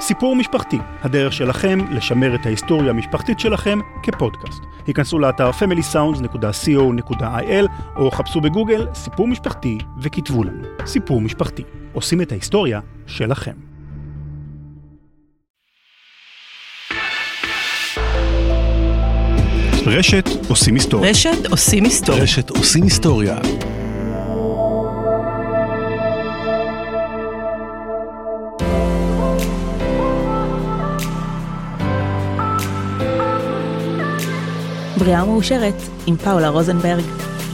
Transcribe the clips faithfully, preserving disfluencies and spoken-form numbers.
סיפור משפחתי, הדרך שלכם לשמר את ההיסטוריה המשפחתית שלכם כפודקאסט. היכנסו לאתר פמילי סאונדס נקודה קו נקודה איי אל או חפשו בגוגל סיפור משפחתי וכתבו לנו. סיפור משפחתי. עושים את ההיסטוריה שלכם. רשת עושים היסטוריה. רשת עושים היסטוריה. רשת עושים היסטוריה. בריאה מאושרת עם פאולה רוזנברג.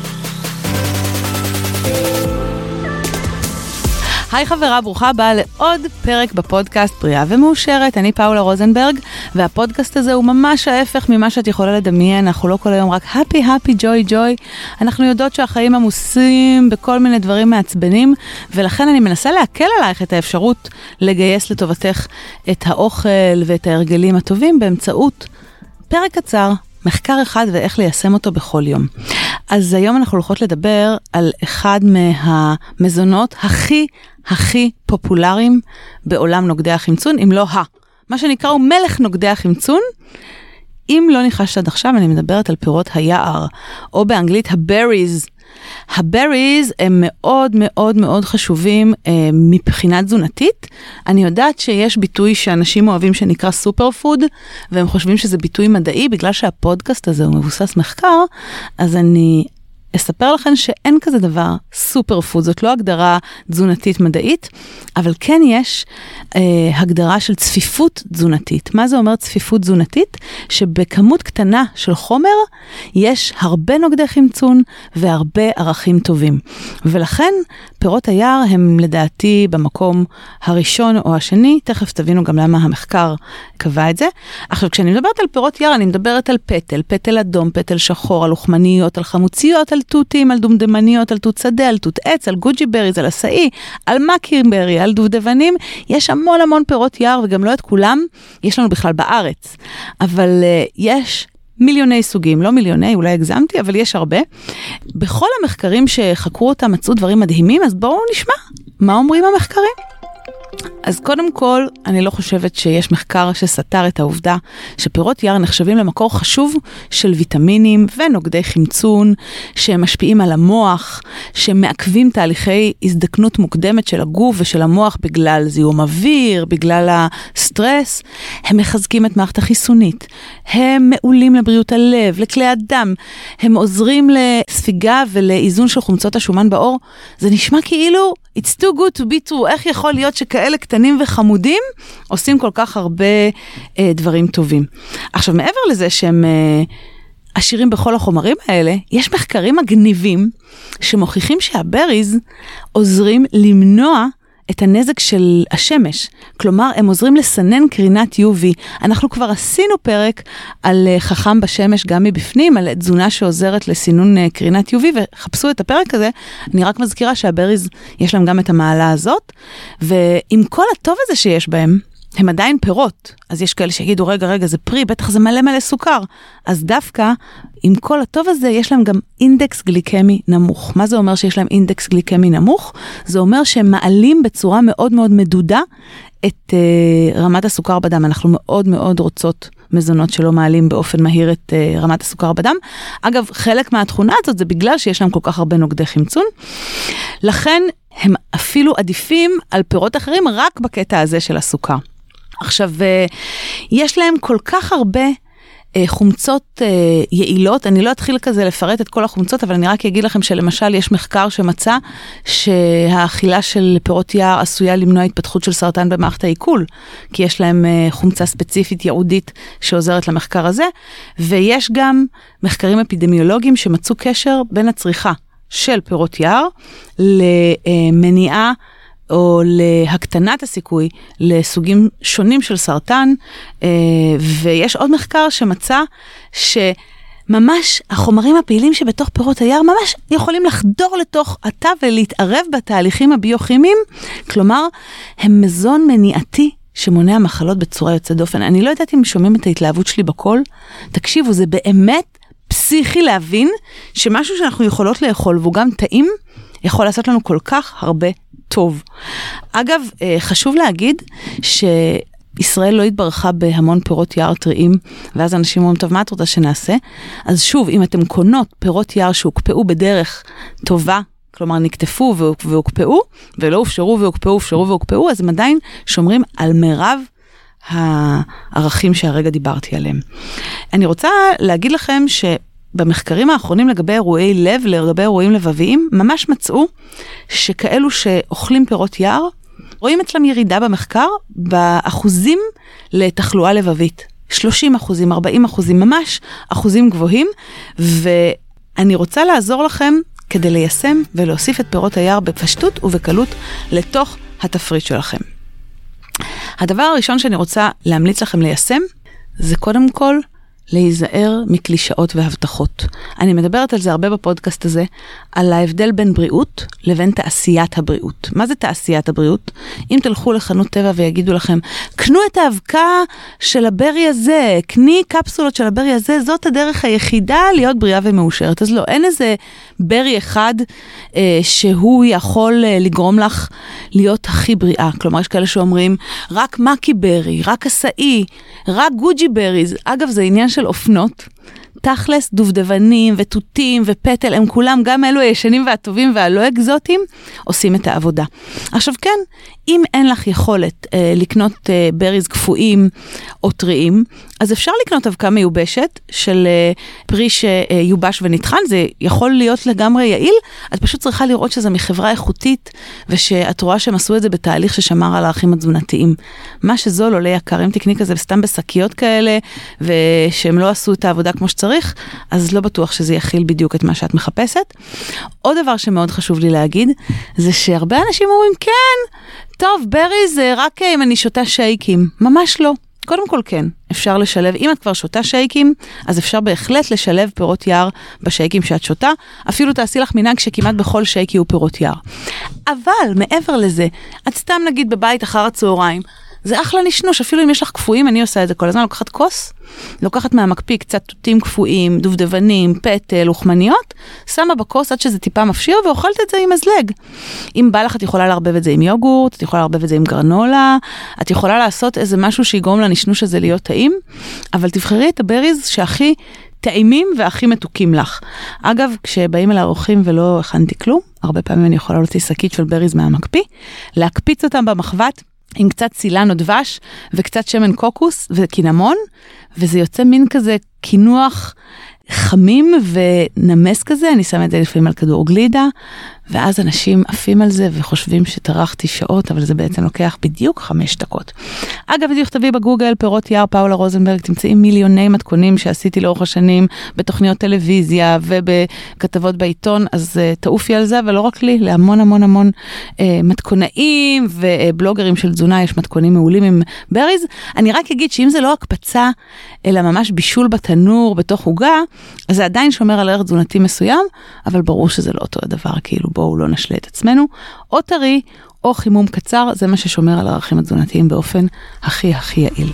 היי חברה, ברוכה הבאה לעוד פרק בפודקאסט בריאה ומאושרת. אני פאולה רוזנברג, והפודקאסט הזה הוא ממש ההפך ממה שאת יכולה לדמיין. אנחנו לא כל היום רק happy happy joy joy. אנחנו יודעות שהחיים עמוסים בכל מיני דברים מעצבנים, ולכן אני מנסה להקל עלייך את האפשרות לגייס לטובתך את האוכל ואת ההרגלים הטובים באמצעות פרק קצר, מחקר אחד ואיך ליישם אותו בכל יום. אז היום אנחנו הולכות לדבר על אחד מהמזונות הכי הכי פופולריים בעולם נוגדי החמצון, אם לא ה. מה שנקרא הוא מלך נוגדי החמצון. אם לא ניחשת עד עכשיו, אני מדברת על פירות היער, או באנגלית הבריז. הבריז הם מאוד מאוד מאוד חשובים אה, מבחינה תזונתית. אני יודעת שיש ביטוי שאנשים אוהבים שנקרא סופר פוד, והם חושבים שזה ביטוי מדעי, בגלל שהפודקאסט הזה הוא מבוסס מחקר, אז אני אספר לכם שאין כזה דבר סופר פוד, זאת לא הגדרה תזונתית מדעית, אבל כן יש אה, הגדרה של צפיפות תזונתית. מה זה אומר צפיפות תזונתית? שבכמות קטנה של חומר יש הרבה נוגדי חמצון והרבה ערכים טובים. ולכן פירות היער הם לדעתי במקום הראשון או השני, תכף תבינו גם למה המחקר קבע את זה. עכשיו כשאני מדברת על פירות יער, אני מדברת על פטל, פטל אדום, פטל שחור, על לוחמניות, על חמוציות, על תותים, על דומדמניות, על תות שדה, על תות עץ, על גוג'י בריז, על עשאי, על מקיברי, על דובדבנים. יש המון המון פירות יער, וגם לא את כולם יש לנו בכלל בארץ. אבל uh, יש מיליוני סוגים, לא מיליוני, אולי הגזמתי, אבל יש הרבה. בכל המחקרים שחקרו אותם מצאו דברים מדהימים, אז בואו נשמע מה אומרים המחקרים. אז קודם כל, אני לא חושבת שיש מחקר שסתר את העובדה שפירות יער נחשבים למקור חשוב של ויטמינים ונוגדי חמצון, שהם משפיעים על המוח, שמעכבים תהליכי הזדקנות מוקדמת של הגוף ושל המוח בגלל זיהום אוויר, בגלל הסטרס. הם מחזקים את מערכת החיסונית, הם מעולים לבריאות הלב, לכלי הדם, הם עוזרים לספיגה ולאיזון של חומצות השומן בעור. זה נשמע כאילו it's too good to be true. איך יכול להיות שכאלה קטנים וחמודים עושים כל כך הרבה אה, דברים טובים? עכשיו, מעבר לזה שהם אה, עשירים בכל החומרים האלה, יש מחקרים מגניבים שמוכיחים שהבריז עוזרים למנוע את הנזק של השמש. כלומר, הם עוזרים לסנן קרינת יו וי. אנחנו כבר עשינו פרק על חכם בשמש גם מבפנים, על תזונה שעוזרת לסינון קרינת יו וי, וחפשו את הפרק הזה. אני רק מזכירה שהבריז יש להם גם את המעלה הזאת, ועם כל הטוב הזה שיש בהם, הם עדיין פירות. אז יש כאלה שיגידו, רגע, רגע, זה פרי, בטח זה מלא מלא סוכר. אז דווקא, עם כל הטוב הזה, יש להם גם אינדקס גליקמי נמוך. מה זה אומר שיש להם אינדקס גליקמי נמוך? זה אומר שהם מעלים בצורה מאוד מאוד מדודה את uh, רמת הסוכר בדם. אנחנו מאוד מאוד רוצות מזונות שלא מעלים באופן מהיר את uh, רמת הסוכר בדם. אגב, חלק מהתכונה הזאת זה בגלל שיש להם כל כך הרבה נוגדי חמצון. לכן, הם אפילו עדיפים על פירות אחרים רק בקטע הזה של הסוכר. עכשיו, יש להם כל כך הרבה חומצות יעילות, אני לא אתחיל כזה לפרט את כל החומצות, אבל אני רק אגיד לכם שלמשל יש מחקר שמצא שהאכילה של פירות יער עשויה למנוע התפתחות של סרטן במערכת העיכול, כי יש להם חומצה ספציפית ייעודית שעוזרת למחקר הזה, ויש גם מחקרים אפידמיולוגיים שמצאו קשר בין הצריכה של פירות יער למניעה או להקטנת הסיכוי לסוגים שונים של סרטן, ויש עוד מחקר שמצא שממש החומרים הפעילים שבתוך פירות היער ממש יכולים לחדור לתוך התא ולהתערב בתהליכים הביוכימיים, כלומר הם מזון מניעתי שמונע מחלות בצורה יוצאת דופן. אני לא יודעת אם שומעים את ההתלהבות שלי בכל, תקשיבו, זה באמת פסיכי להבין שמשהו שאנחנו יכולות לאכול והוא גם טעים, יכול לעשות לנו כל כך הרבה טוב. אגב, חשוב להגיד ישראל לא התברכה בהמון פירות יער טריים, ואז אנשים אומרים, טוב, מה את רוצה שנעשה? אז שוב, אם אתם קונות פירות יער שהוקפאו בדרך טובה, כלומר נקטפו והוקפאו, ולא הופשרו והוקפאו, הופשרו והוקפאו, אז הם עדיין שומרים על מירב הערכים שהרגע דיברתי עליהם. אני רוצה להגיד לכם שבמחקרים האחרונים לגבי אירועי לב, לגבי אירועים לבביים, ממש מצאו שכאלו שאוכלים פירות יער, רואים אצלם ירידה במחקר באחוזים לתחלואה לבבית. שלושים אחוזים, ארבעים אחוזים, ממש אחוזים גבוהים, ואני רוצה לעזור לכם כדי ליישם ולהוסיף את פירות היער בפשטות ובקלות לתוך התפריט שלכם. הדבר הראשון שאני רוצה להמליץ לכם ליישם, זה קודם כל להיזהר מקלישאות והבטחות. אני מדברת על זה הרבה בפודקאסט הזה, על ההבדל בין בריאות לבין תעשיית הבריאות. מה זה תעשיית הבריאות? אם תלכו לחנות טבע ויגידו לכם, קנו את האבקה של הברי הזה, קני קפסולות של הברי הזה, זאת הדרך היחידה להיות בריאה ומאושרת. אז לא, אין איזה ברי אחד אה, שהוא יכול אה, לגרום לך להיות הכי בריאה. כלומר, יש כאלה שאומרים, רק מקי ברי, רק עשאי, רק גוג'י בריז. אגב, זה עניין של אופנות. תכלס, דובדבנים ותותים ופטל, הם כולם, גם אלו הישנים והטובים והלא אקזוטיים, עושים את העבודה. עכשיו כן, אם אין לך יכולת אה, לקנות אה, בריז קפואים או טריים, אז אפשר לקנות אבקה מיובשת של אה, פרי שיובש ונטחן, זה יכול להיות לגמרי יעיל, את פשוט צריכה לראות שזה מחברה איכותית, ושאת רואה שהם עשו את זה בתהליך ששמר על הערכים התזונתיים. מה שזול עולה יקר, אם תקני כזה סתם בשקיות כאלה, ושהם לא עשו את העבודה כמו שצריך, אז לא בטוח שזה יכיל בדיוק את מה שאת מחפשת. עוד דבר שמאוד חשוב לי להגיד, זה שהרבה אנשים אומרים, כן, טוב, ברי זה רק אם אני שותה שייקים. ממש לא. קודם כל כן, אפשר לשלב, אם את כבר שותה שייקים, אז אפשר בהחלט לשלב פירות יער בשייקים שאת שותה, אפילו תעשי לך מנהג שכמעט בכל שייקי הוא פירות יער. אבל מעבר לזה, את סתם נגיד בבית אחר הצהריים, זה אחלה נשנוש, אפילו אם יש לך קפואים, אני עושה את זה כל הזמן, לוקחת כוס, לוקחת מהמקפיא קצת תותים קפואים, דובדבנים, פטל, אוכמניות, שמה בכוס עד שזה טיפה מפשיר, ואוכלת את זה עם מזלג. אם בא לך, את יכולה לערבב את זה עם יוגורט, את יכולה לערבב את זה עם גרנולה, את יכולה לעשות איזה משהו שיגרום לנשנוש הזה להיות טעים, אבל תבחרי את הבריז שהכי טעימים והכי מתוקים לך. אגב, כשבאים אל האורחים ולא הכנתי כלום, הרבה פעמים אני יכולה להוציא שקית של בריז מהמקפיא, להקפיץ אותם במחבת, עם קצת סילן או דבש, וקצת שמן קוקוס וקינמון, וזה יוצא מין כזה קינוח חמים ונמס כזה, אני שמה את זה לפעמים על כדור גלידה, ואז אנשים עפים על זה וחושבים שטרחתי שעות, אבל זה בעצם לוקח בדיוק חמש דקות. אגב, אם תכתבי בגוגל פירות יער פאולה רוזנברג, תמצאי מיליוני מתכונים שעשיתי לאורך השנים, בתוכניות טלוויזיה ובכתבות בעיתון, אז uh, תעופי על זה, ולא רק לי, להמון המון המון uh, מתכונאים ובלוגרים של תזונה, יש מתכונים מעולים עם בריז. אני רק אגיד שאם זה לא הקפצה, אלא ממש בישול בתנור, בתוך עוגה, אז זה עדיין שומר על ערך תזונתי מסוים, אבל ברור שזה לא אותו הדבר, כאילו בואו לא נשלה את עצמנו. או טרי, או חימום קצר, זה מה ששומר על הערכים התזונתיים באופן הכי הכי יעיל.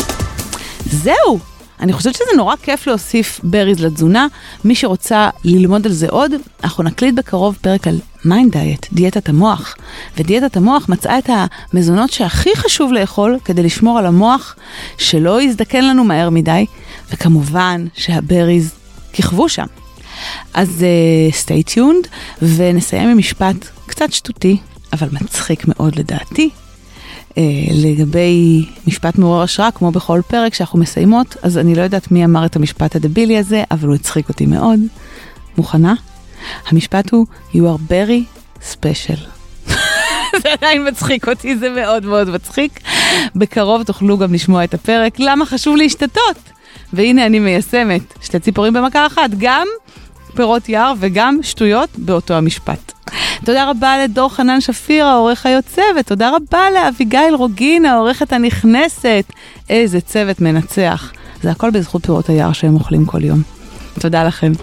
זהו! אני חושבת שזה נורא כיף להוסיף בריז לתזונה. מי שרוצה ללמוד על זה עוד, אנחנו נקליט בקרוב פרק על מיינד דיאט, דיאטת המוח. ודיאטת המוח מצאה את המזונות שהכי חשוב לאכול כדי לשמור על המוח, שלא יזדקן לנו מהר מדי, וכמובן שהבריז כיכבו שם. אז uh, stay tuned, ונסיים עם משפט קצת שטותי, אבל מצחיק מאוד לדעתי, uh, לגבי משפט מעורר השראה, כמו בכל פרק שאנחנו מסיימות, אז אני לא יודעת מי אמר את המשפט הדבילי הזה, אבל הוא הצחיק אותי מאוד. מוכנה? המשפט הוא, you are very special. זה עדיין מצחיק אותי, זה מאוד מאוד מצחיק. בקרוב תוכלו גם לשמוע את הפרק, למה חשוב להשתתות? והנה אני מיישמת שתי ציפורים במכה אחת, גם פירות יער וגם שטויות באותו המשפט. תודה רבה לדור חנן שפיר, העורך היוצא, ותודה רבה לאביגיל רוגין, העורכת הנכנסת. איזה צוות מנצח. זה הכל בזכות פירות היער שהם אוכלים כל יום. תודה לכם.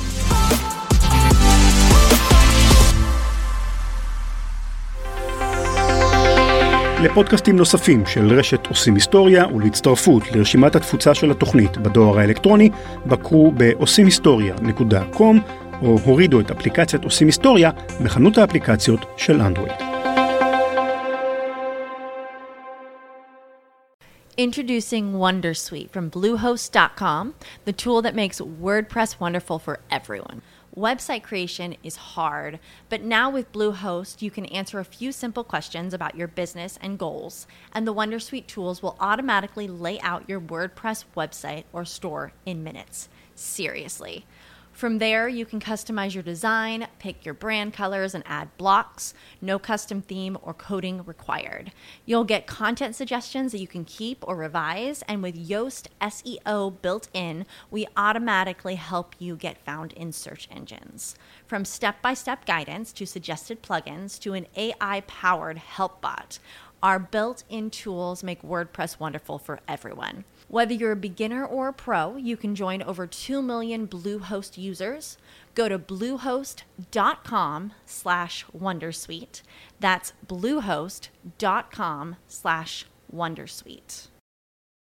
לפודקאסטים נוספים של רשת עושים היסטוריה ולהצטרפות לרשימת התפוצה של התוכנית בדואר האלקטרוני, בקרו ב-עושים היסטוריה נקודה קום או הורידו את אפליקציית עושים היסטוריה בחנות האפליקציות של אנדרואיד. Introducing Wondersuite from Bluehost dot com, the tool that makes WordPress wonderful for everyone. Website creation is hard, but now with Bluehost, you can answer a few simple questions about your business and goals, and the Wondersuite tools will automatically lay out your WordPress website or store in minutes. Seriously. From there, you can customize your design, pick your brand colors, and add blocks. No custom theme or coding required. You'll get content suggestions that you can keep or revise, and with Yoast S E O built in, we automatically help you get found in search engines. From step-by-step guidance to suggested plugins to an A I-powered help bot, our built-in tools make WordPress wonderful for everyone. Whether you're a beginner or a pro, you can join over two million Bluehost users. Go to bluehost.com slash Wondersuite. That's bluehost.com slash Wondersuite.